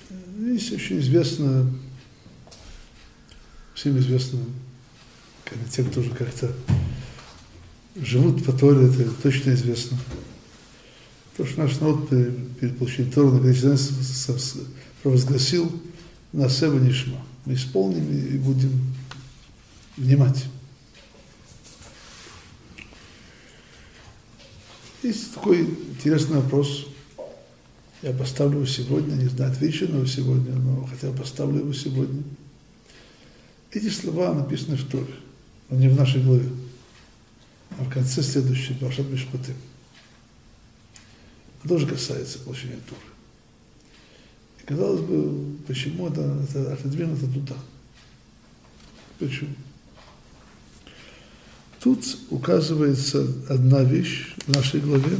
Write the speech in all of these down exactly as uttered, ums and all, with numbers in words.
Есть очень известно, всем известно, те, кто уже как-то живут по Торе, это точно известно. То, что наш народ перед получением Торы на горе провозгласил на Сева Нишма. Мы исполним и будем внимать. Есть такой интересный вопрос. Я поставлю его сегодня, не знаю, отвечу на его сегодня, но хотя бы поставлю его сегодня. Эти слова написаны в Торе, но не в нашей главе, а в конце следующей, Парашат Мишпатим. Это тоже касается получения Торы. И казалось бы, почему это, это отодвинуто туда? Почему? Тут указывается одна вещь в нашей главе.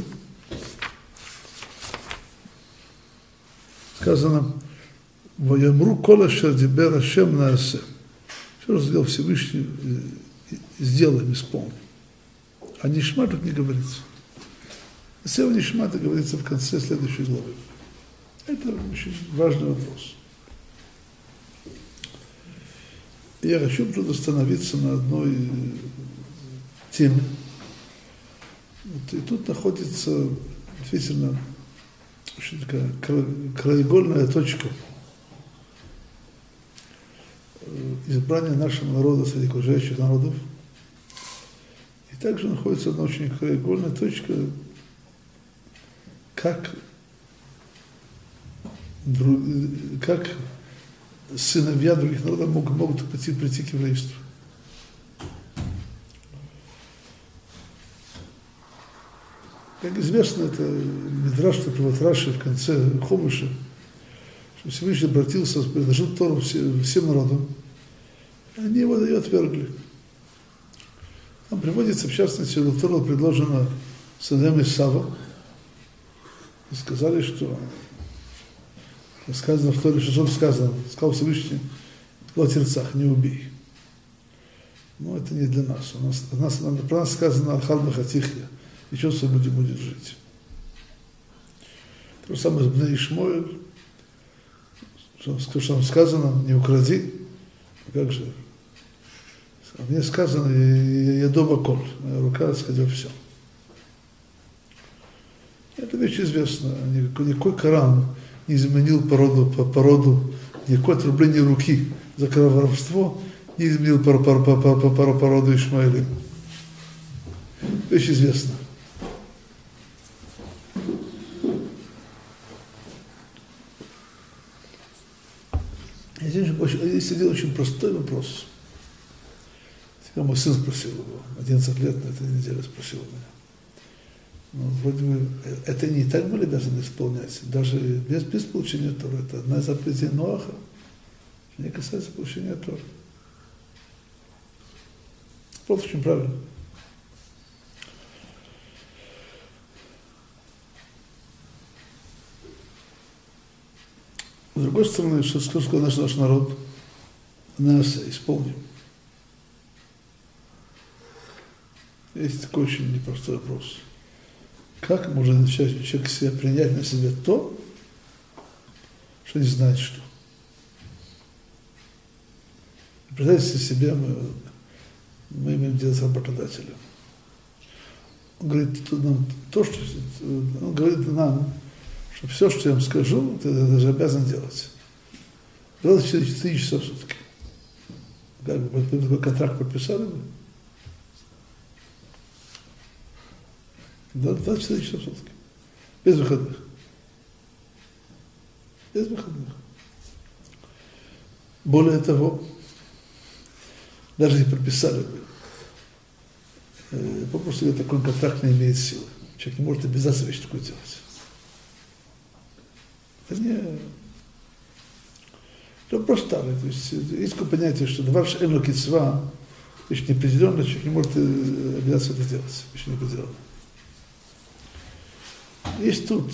Сказано, «Ваямру кола шердибер Ашем наасе». Все, что сделал Всевышний, сделаем, исполним. А Нишма тут не говорится. Сева Нишма это говорится в конце следующей главы. Это очень важный вопрос. Я хочу тут остановиться на одной теме. Вот, и тут находится действительно очень такая краеугольная точка избрания нашего народа среди окружающих народов. И также находится одна очень краеугольная точка, как, как сыновья других народов могут, могут прийти, прийти к еврейству. Как известно, это Мидраш, что приводит Раши в конце Хумаша, что Всевышний обратился, предложил Тору всем, всем народам, и они его ее отвергли. Там приводится, в частности, что Тору предложено сыновьям Исава, и сказали, что сказано в Торе, что сказано, сказал Всевышний, лотирцах, не убей. Но это не для нас. У нас, у нас про нас сказано Архал Бахатихья, и что с будет, будет жить. То же самое с Бней Ишмоэль, что, что там сказано, не укради, как же, а мне сказано, я дома коль, моя рука, сказала, все. Это вещь известна, никакой, никакой Коран не изменил породу, по породу, никакое отрубление руки за кроворовство не изменил по, по, по, по, по, по породу Ишмаэля. Вещь известна. Здесь, здесь один очень простой вопрос. Мой сын спросил его, одиннадцать лет на этой неделе спросил меня. Ну, вроде бы, это не так были обязаны исполнять, даже без, без получения Торы. Это одна из заповедей Ноаха, не касается получения Торы. Просто очень правильно. С другой стороны, что сказал наш, наш народ, нас исполним. Есть такой очень непростой вопрос. Как может человек себя принять на себя то, что не знает что? Представьте себе, мы, мы имеем дело с работодателем. Он говорит нам то, что он говорит нам, что все, что я вам скажу, ты даже обязан делать. двадцать четыре часа в сутки. Как бы такой контракт подписали бы? двадцать четыре часа в сутки. Без выходных. Без выходных. Более того, даже если прописали бы, э, попросту говоря, такой контракт не имеет силы. Человек не может обязаться вещь такую делать. Это не... Это просто старый. То есть есть такое понятие, что дварш эну кицва, вещь неопределенная, человек не может обязаться это делать. Вещь неопределенная. Есть тут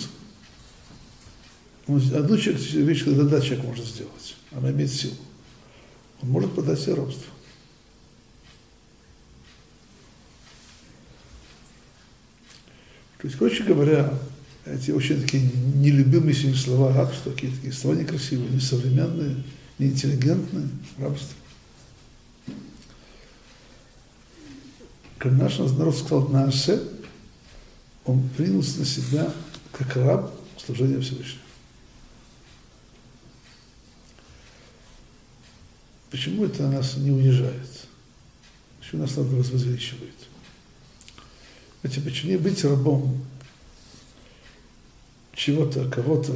одну вещь, когда человек может сделать, она имеет силу. Он может подать себе рабство. То есть, короче говоря, эти очень такие нелюбимые сегодня слова рабства, такие, такие слова некрасивые, несовременные, неинтеллигентные, рабство. Когда наш народ сказал «Наасе», он принял на себя как раб служения Всевышнего. Почему это нас не унижает? Почему нас надо возвеличивает? Ведь почему быть рабом чего-то, кого-то,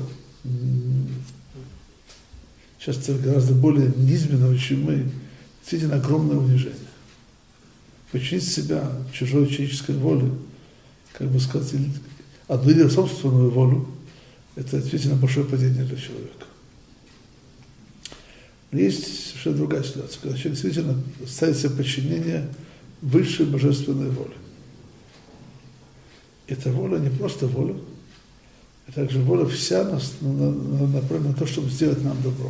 часто гораздо более низменного, чем мы, действительно огромное унижение. Подчинить себя чужой человеческой воле, как бы сказать, одну собственную волю, это действительно большое падение для человека. Но есть совершенно другая ситуация, когда человек действительно ставит себе подчинение высшей божественной воле. Эта воля не просто воля, а также воля вся направлена на то, чтобы сделать нам добро.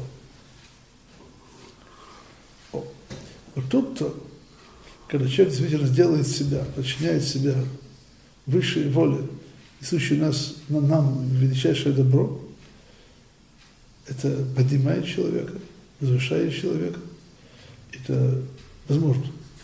О, вот тут-то, когда человек действительно делает себя, подчиняет себя высшей воле, несущей нас, на нам величайшее добро, это поднимает человека, возвышает человека. Это возможно.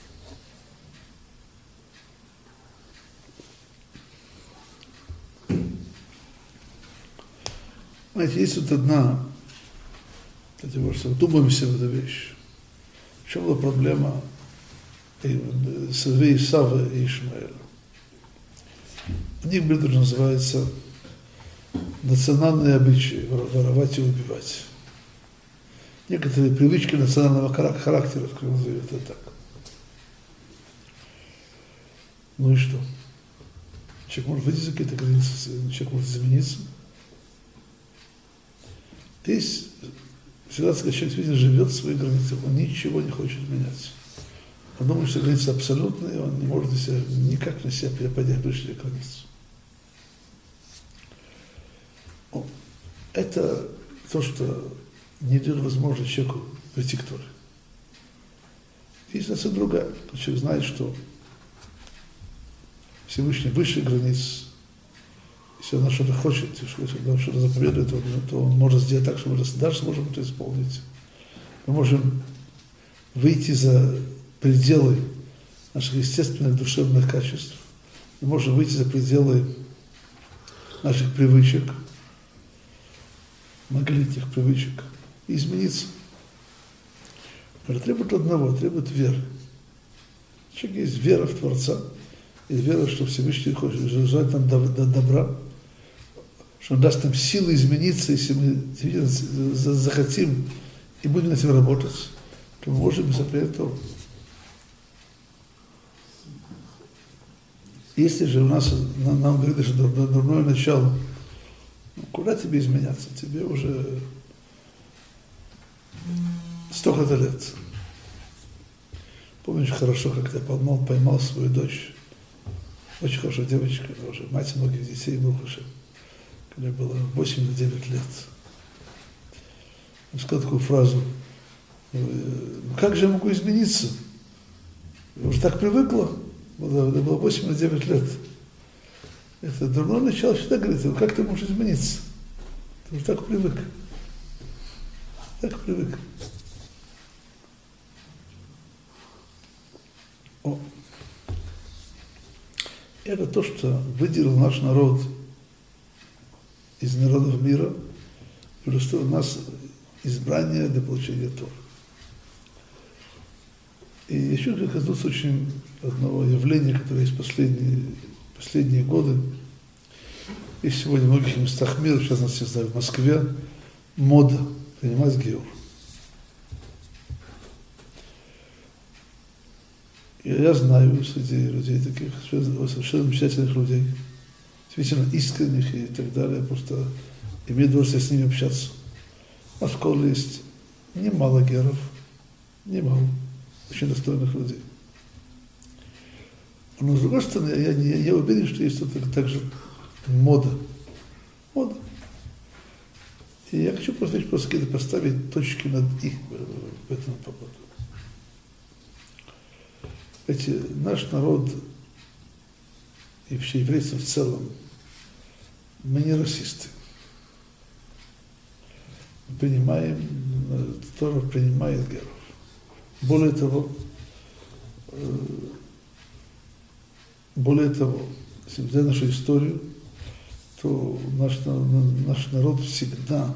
Знаете, есть вот одна, кстати, может, вдумаемся в эту вещь. В чем была проблема сыновей Исава и Ишмаэля? У них блюдо называется национальные обычаи, воровать и убивать. Некоторые привычки национального характера, как назовем это так. Ну и что? Человек может выйти за какие-то границы, человек может измениться. Есть ситуация, когда человек действительно живет в своих границах, он ничего не хочет менять. Он думает, что границы абсолютные, он не может на себя, никак на себя поднять лишние границы. Это то, что не дает возможность человеку прийти к Торе. Есть ситуация другая. Человек знает, что Всевышний выше границ. Если он что-то хочет, если он что-то заповедует, то он может сделать так, что мы даже сможем это исполнить. Мы можем выйти за пределы наших естественных душевных качеств. Мы можем выйти за пределы наших привычек, многолетних привычек, и измениться. Но это требует одного, требует веры. У человека есть вера в Творца, и вера, что Всевышний хочет, желает нам добра, что он даст нам силы измениться, если мы захотим и будем над этим работать, то мы можем запретить Тору. Если же у нас, нам, нам говорит, что дурное начало, ну, куда тебе изменяться? Тебе уже столько-то лет. Помнишь хорошо, как я поймал, поймал свою дочь, очень хорошая девочка, она уже мать многих детей, Бухаша, когда было восемь или девять лет. Он сказал такую фразу: ну как же я могу измениться? Я уже так привыкла, было, было восемь или девять лет. Это дурное начало всегда говорит: ну как ты можешь измениться? Ты уже так привык. Так привык. О. Это то, что выделил наш народ из народов мира, и удостоил нас избрание для получения Торы. И еще хочу коснуться очень одного явления, которое есть последние, последние годы. Есть сегодня в многих местах мира, сейчас нас все знают, в Москве, мода принимать геур. И я знаю среди людей таких совершенно замечательных людей, действительно искренних и так далее, просто имею удовольствие с ними общаться. У нас в школе есть немало геров, немало, очень достойных людей. Но с другой стороны, я, я, я уверен, что есть тут также мода. Мода. И я хочу просто, просто какие-то поставить точки над «и» в этом поводу. Эти, наш народ и вообще еврейство в целом мы не расисты. Мы принимаем, Тора принимает геров. Более того, более того, если взять нашу историю, то наш, наш народ всегда,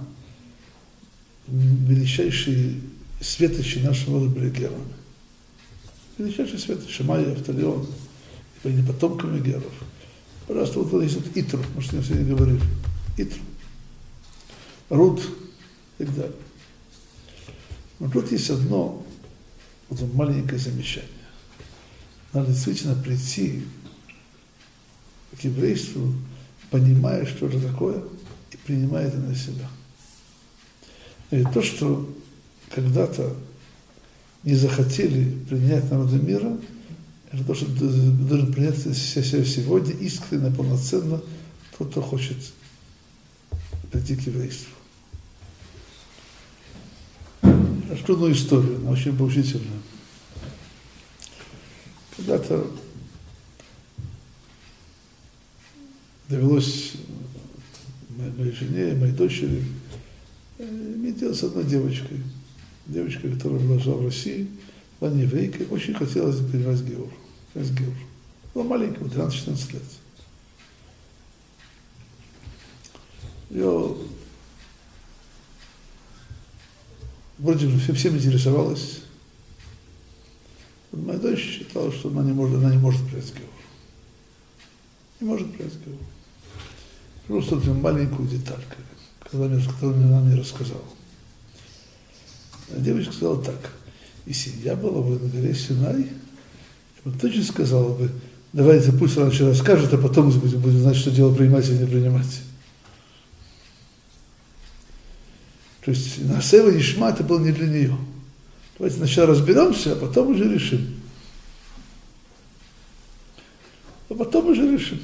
величайшие светочи нашего народа были герами. Величайшие светочи, Шамай, Автолеон, были потомками геров. Пожалуйста, вот здесь вот Итру, может, я сегодня говорил, Итру, Рут и так далее. Но тут есть одно, вот маленькое замечание. Надо действительно прийти к еврейству, понимая, что это такое, и принимая это на себя. И то, что когда-то не захотели принять народы мира, это то, что должен принять себя сегодня искренне, полноценно тот, кто хочет прийти к еврейству. Расскажу одну историю, она очень поучительная. Когда-то довелось моей жене, моей дочери иметь дело с одной девочкой. Девочка, которая была жила в России, была не еврейкой, очень хотелось принимать геур. геур. Была маленькая, тринадцать-четырнадцать лет. Ее вроде бы всем интересовалась. Моя дочь считала, что она не может, она не может принять геур. Не может принять геур. Просто маленькую деталь, которую она мне рассказала. А девочка сказала так: если я была бы на горе Синай, я бы точно сказала бы, давайте пусть раньше расскажет, а потом будем, будем знать, что дело принимать или не принимать. То есть на Сева Ишма это было не для нее. Давайте сначала разберемся, а потом уже решим. А потом уже решим.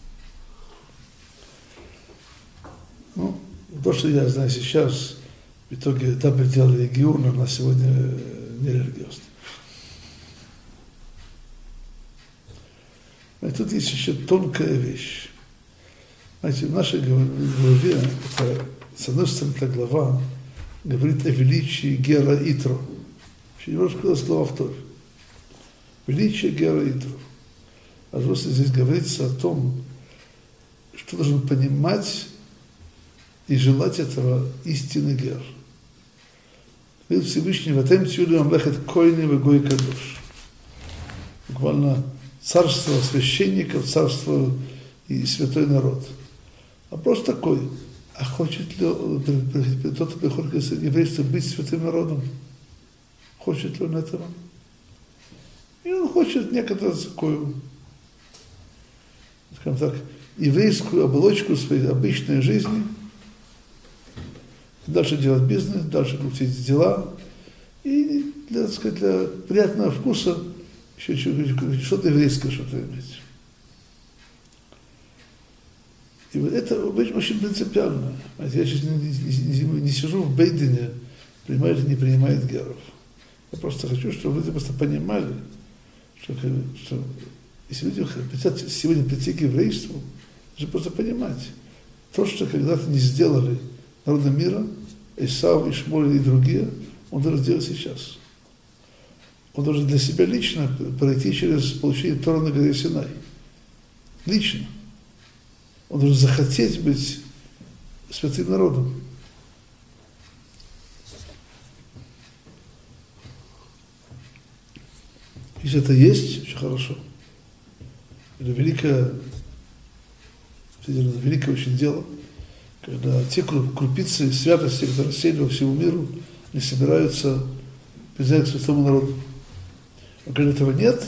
Ну, то, что я знаю сейчас, в итоге этап делали геур, но на сегодня не религиозный. И тут есть еще тонкая вещь. Знаете, в нашей главе, это, с одной стороны, эта глава говорит о величии Гера Итро. Немножко слова в Торе. Величие Гера Итро. А просто здесь говорится о том, что должен понимать и желать этого истинный гер. Говорит Всевышний: «Ватем тюлю амлехет койни вегой кадош». Буквально царство священников, царство и святой народ. А просто такой: а хочет ли тот, кто приходит к еврейству, быть святым народом? Хочет ли он этого? И он хочет некоторую такую, скажем так, еврейскую оболочку своей обычной жизни, дальше делать бизнес, дальше крутить дела, и, для, так сказать, для приятного вкуса еще что-то еврейское, что-то иметь. И вот это очень принципиально. Я сейчас не, не, не, не сижу в Бейдене, принимает или не принимает геров. Я просто хочу, чтобы люди просто понимали, что, что если люди хотят сегодня прийти к еврейству, нужно просто понимать, то, что когда-то не сделали народы мира, Исав, Ишмоль и другие, он должен сделать сейчас. Он должен для себя лично пройти через получение Тора на горе Синай. Лично. Он должен захотеть быть святым народом. Если это есть, очень хорошо. Это великое, великое очень дело, когда те крупицы святости, которые рассеяны по всему миру, не собираются признать к святому народу. А когда этого нет,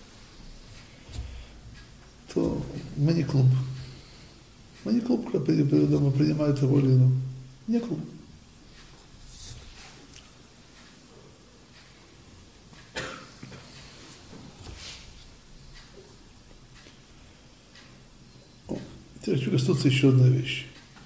то мы не клуб. Мы не клуб, когда мы принимаем того или иного. Не клуб. Теперь хочу коснуться еще одной вещи.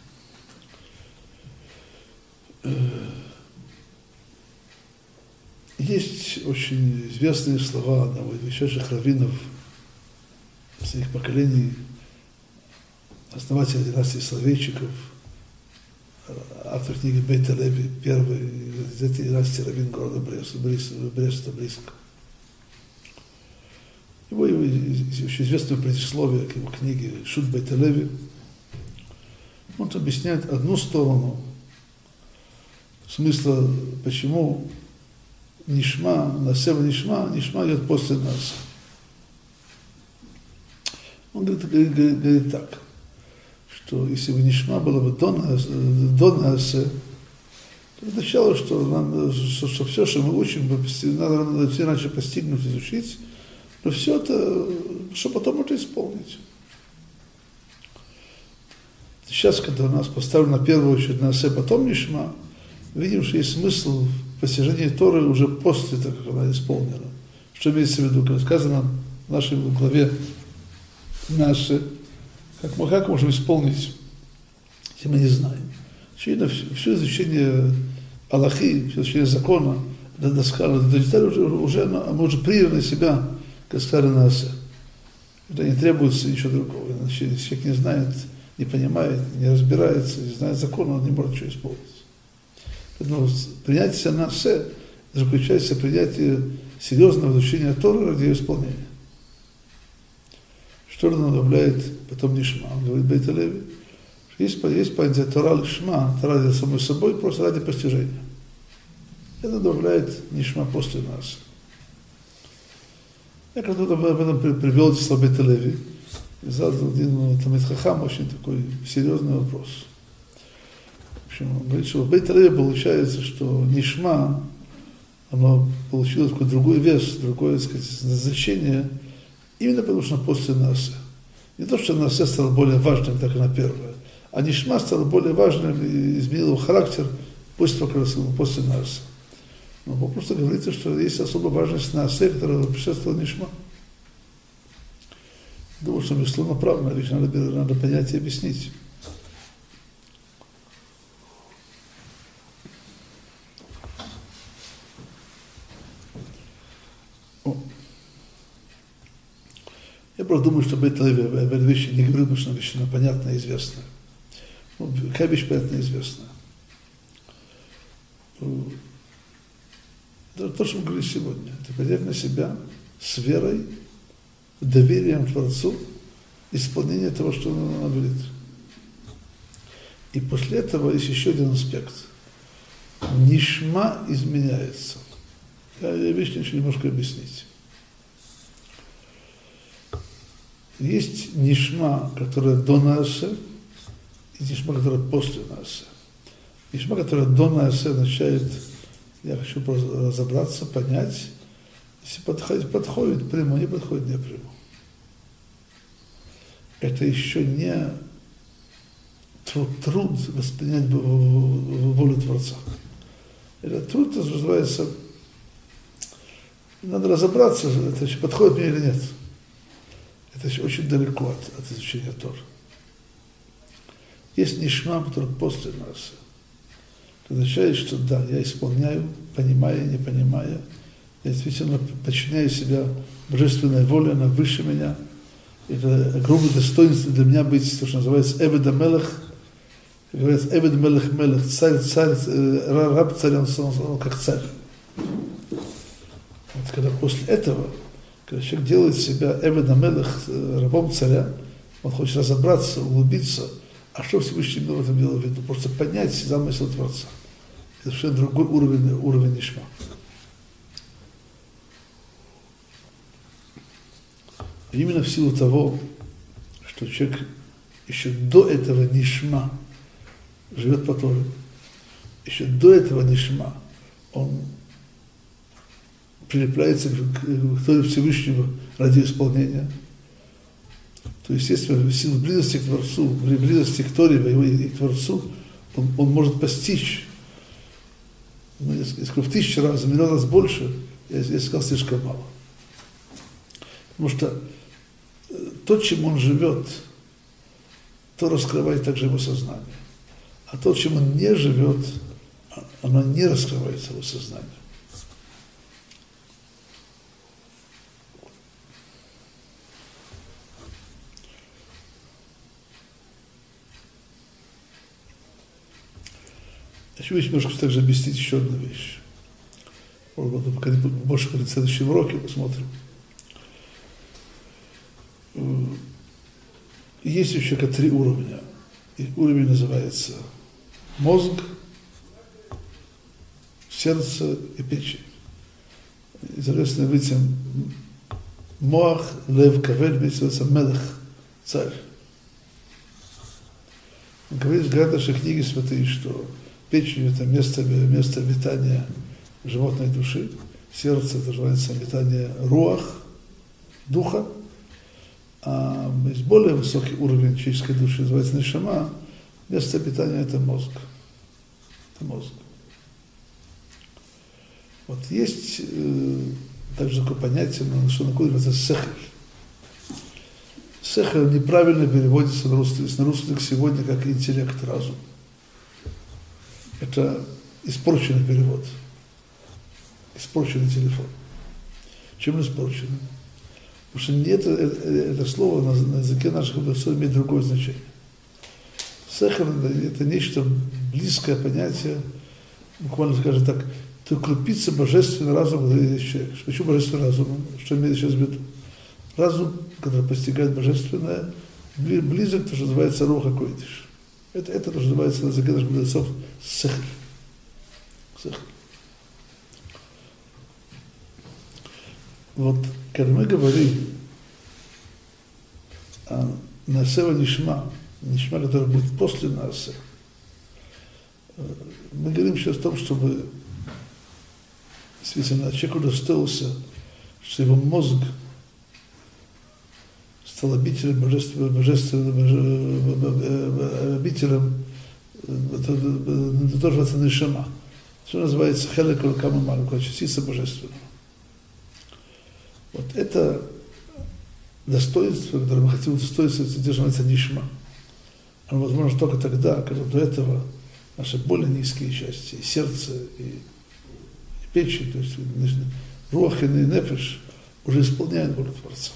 Есть очень известные слова одного из величайших раввинов своих поколений, основатель династии Соловейчиков, автор книги Бейт Леви, первый из этой династии раввин города Бреста, Бреста близко. Его, его очень известное предисловие к его книге Шут Бейт Леви. Он объясняет одну сторону смысла, почему Нишма, Насева Нишма, Нишма идет после нас. Он говорит, говорит, говорит так, что если бы Нишма было бы до Наасе, то означало, что, нам, что, что все, что мы учим, надо, надо все раньше постигнуть, изучить, но все это, что потом это исполнить. Сейчас, когда у нас поставлено на первую очередь Наасе, потом Нишма, видим, что есть смысл в постижении Торы уже после того, как она исполнена. Что имеется в виду, как сказано в нашей главе Наасе, как мы, как можем исполнить, если мы не знаем. Очевидно, все изучение Аллахи, все изучение закона, до, до, до, до детали уже, уже мы уже приняли на себя, как сказали Наасе. Это не требуется ничего другого. Иначе, если человек не знает, не понимает, не разбирается, не знает закона, он не может ничего исполнить. Поэтому принятие Наасе заключается в принятии серьезного изучения Торы ради ее исполнения. Что он добавляет потом Нишма? Он говорит Бейт Леви, что есть, есть понятие Тора Лишма, Тора ради самой собой, просто ради постижения. Это добавляет Нишма после нас. Я когда-то об этом привел эти слова Бейт Леви, и задал один Талмид Хахам очень такой серьезный вопрос. В общем, он говорит, что в Бейт Леви получается, что Нишма, оно получило такой другой вес, другое, так сказать, назначение, именно потому что после Наасе. Не то, что Наасе стал более важным, так и на первое, а Нишма стал более важным и изменил его характер после того, как после Наасе. Но просто говорится, что есть особая важность Наасе, которая предшествовала Нишма. Думаю, что безусловно правильно, лишь надо, надо понять и объяснить. Я просто думаю, что Бейт Леви об этой вещи не говорил, потому что она вещь понятная и известная. Ну, какая вещь понятная и известная? Это то, что мы говорили сегодня. Это принять на себя с верой, доверием Творцу, исполнение того, что он говорит. И после этого есть еще один аспект. Нишма изменяется. Я вещь хочу немножко объяснить. Есть Нишма, которая до Наасе, и Нишма, которая после Наасе. Нишма, которая до Наасе означает, я хочу разобраться, понять, если подходит, подходит, приму, не подходит, не приму. Это еще не труд, труд воспринять волю Творца. Это труд, это называется, надо разобраться, это еще подходит мне или нет. Это еще очень далеко от, от изучения Торы. Есть Нишма, который после нас. Это означает, что да, я исполняю, понимая, не понимая. Я действительно подчиняю себя божественной воле, она выше меня. Это огромное достоинство для меня быть, то, что называется Эвед Мелех. Говорится, Эвед Мелех Мелех, царь, царь, раб царь, он, он как царь. Вот когда после этого, когда человек делает себя Эвед Мелех, рабом царя, он хочет разобраться, углубиться, а что Всевышний имел в этом дело в виду? Просто понять замысел Творца. Это совершенно другой уровень, уровень Нишма. И именно в силу того, что человек еще до этого Нишма живет по Торе, еще до этого Нишма он прилепляется к Торе Всевышнего ради исполнения, то, естественно, в силу близости к Творцу, в близости к Торе и к Творцу, он, он может постичь, ну, я скажу, в тысячу раз, в миллион раз больше, я, я сказал, слишком мало. Потому что то, чем он живет, то раскрывает также его сознание. А то, чем он не живет, оно не раскрывает его сознание. Хочу немножко также объяснить еще одну вещь. Может быть, пока больше в следующем уроке посмотрим. Есть у человека три уровня. И уровень называется мозг, сердце и печень. И, соответственно, этим моах, лев, кавель, называется мелех, царь. Говорит, говорят наши книги святые, что печень – это место, место обитания животной души, сердце – это называется обитание руах, духа, а есть более высокий уровень человеческой души, называется нешама, место обитания – это мозг. Это мозг. Вот есть э, также такое понятие, что называется сехель. Сехель неправильно переводится на русский, на русский язык сегодня как интеллект, разум. Это испорченный перевод. Испорченный телефон. Чем испорченный? Потому что нет, это, это слово на, на языке наших мудрецов имеет другое значение. Сехель – это нечто близкое понятие, буквально скажем так, то крупица божественного разума, когда есть человек. Почему божественный разум? Что имеет сейчас в виду? Разум, который постигает божественное, близок, то, что называется руха койдиш. Это, это то, что называется на языке наших мудрецов сехель. Сехель. Вот, когда мы говорим о насева нишма, нишма, который будет после насе, мы говорим сейчас о том, чтобы действительно человек удостоился, что его мозг стал обителем божественного, божественного, обителем, это тоже это нишама, что называется хелек рукама маленькая, частица божественного. Вот это достоинство, которое мы хотим удостоиться, это называется нишма. Оно возможно только тогда, когда до этого наши более низкие части, и сердце, и, и печень, то есть руах и нефеш, уже исполняют волю Творца.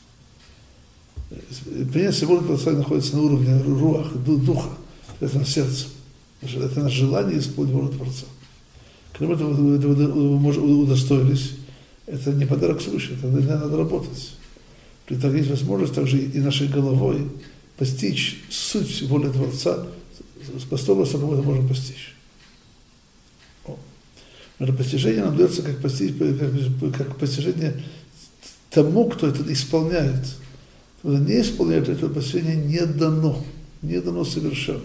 Принятие воли Творца находится на уровне руах, духа, это на сердце. Это наше желание исполнить волю Творца. Когда мы этого удостоились, это не подарок свыше, это надо работать. При этом есть возможность также и нашей головой постичь суть воли Творца с поступком, сколько мы это можем постичь. О. Но это постижение нам дается как, постичь, как, как постижение тому, кто это исполняет. Кто не исполняет, это постижение не дано, не дано совершенно.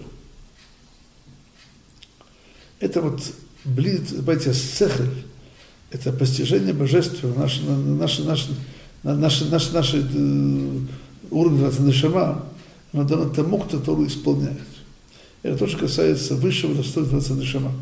Это вот близ, понимаете, сехель, это постижение божественного, наше, наше, наше, наше, наше, наше уровень нешама, оно дано тому, кто Тору исполняет. Это тоже касается высшего достоинства нешама.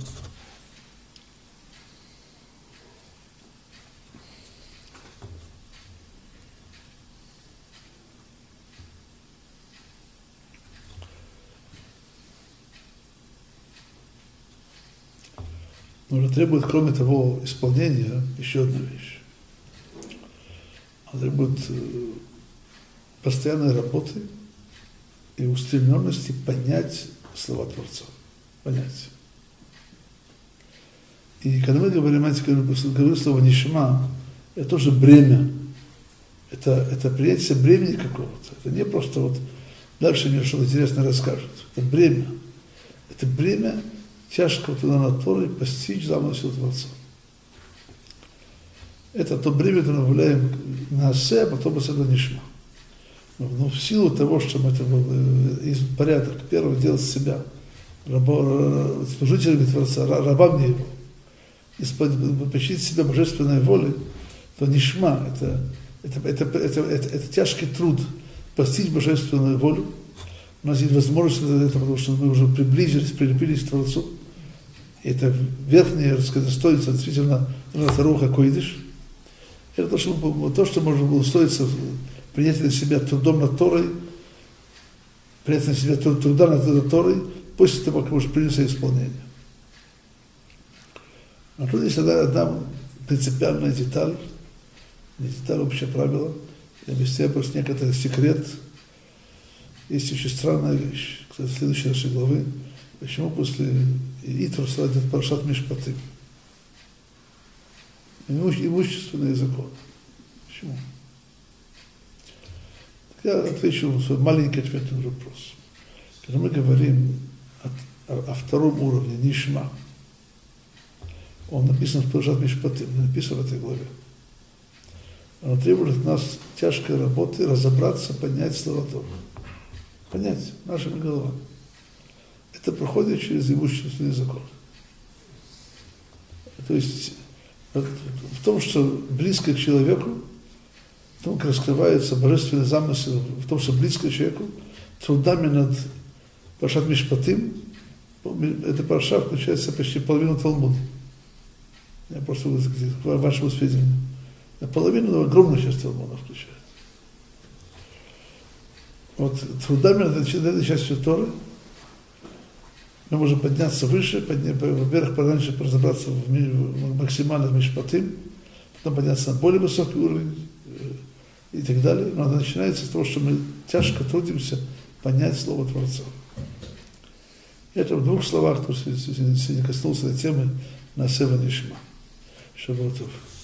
Но это требует, кроме того, исполнения, еще одна вещь. Она требует постоянной работы и устремленности понять слова Творца. Понять. И когда мы говорим, когда мы говорим слово нишма, это тоже бремя. Это, это принятие бремени какого-то. Это не просто вот дальше мне что-то интересное расскажут. Это бремя. Это бремя тяжкого туда на Торы постичь замысел Творца. Это то бремя, которое мы являем на осе, а потом это нишма. Но, но в силу того, что мы это из порядок, первое делать себя, рабо, служителями Творца, рабами его, и почтить себя божественной волей, то нишма это, это, это, это, это, это тяжкий труд постичь божественную волю. У нас есть возможность это, потому что мы уже приблизились, прилепились к Творцу. И это верхнее, так сказать, достоинство, действительно, руха койдиш. Это то, что, мы, то, что можно было устроиться, принять на себя трудом над Торой, принять на себя труда над Торой, после того, как мы уже приняли свое исполнение. А тут есть одна принципиальная деталь, не деталь, общее правило, я объясняю просто некоторый секрет. Есть еще странная вещь, кстати, следующей нашей главы, почему после Итр садит Паршат Мишпатим. Имущественные законы. Почему? Так я отвечу на свой маленький ответ на вопрос. Когда мы говорим о, о, о втором уровне, Нишма, он написан в Паршат Мишпатим, не написан в этой главе. Он требует от нас тяжкой работы разобраться, понять слова Торы. Понять нашими головами. Это проходит через имущественный закон. То есть в том, что близко к человеку, в том, как раскрывается божественный замысел, в том, что близко к человеку, трудами над Паршат Мишпатим, эта парша включается почти половину Талмуда. Я просто к вашему сведению. Наполовину, но огромную часть Талмуда включает. Вот трудами над этой частью Торы мы можем подняться выше, подня... во-первых, пораньше разобраться в, ми... в максимально в Мишпатим, потом подняться на более высокий уровень и так далее. Но это начинается с того, что мы тяжко трудимся понять Слово Творца. И это в двух словах, кто сегодня коснулся этой темы, Наасeh венишма. Шавуа тов.